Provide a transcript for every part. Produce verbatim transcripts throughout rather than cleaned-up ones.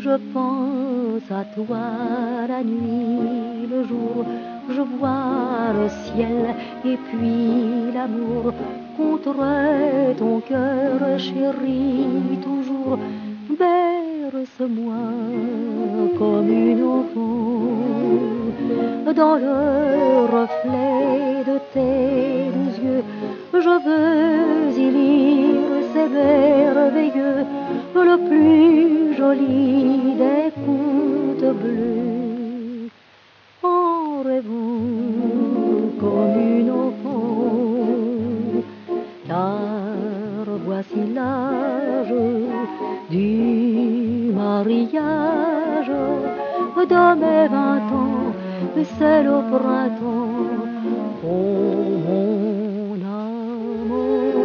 je pense à toi la nuit, le jour, je vois le ciel et puis l'amour contre ton cœur chéri, toujours berce-moi comme une enfant dans le reflet de tes douze yeux. Je veux y lire, c'est merveilleux, le plus joli des contes bleus. En rêvant comme une enfant, car voici l'âge du mariage de mes vingt ans, c'est le printemps. Oh mon amour,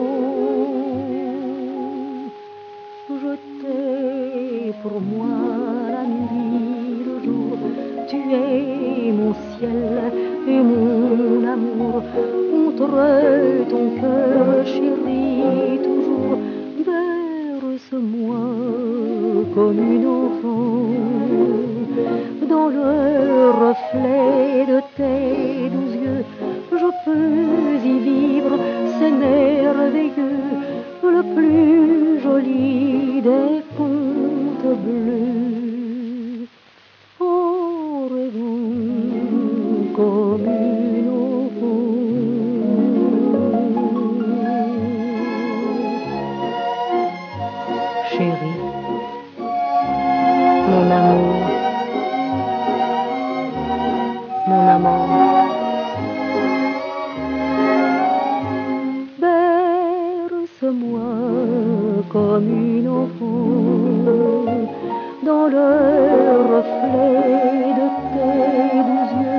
je t'ai pour moi la nuit, le jour, tu es mon ciel et mon amour, contre ton cœur chéri, toujours berce-moi comme une enfant dans le reflet de tes douze yeux. Je peux y vivre, c'est merveilleux, le plus joli des contes bleus. En rêvant comme une enfant. Chérie, mon amour, mon amant, berce-moi comme une enfant dans le reflet de tes douze yeux.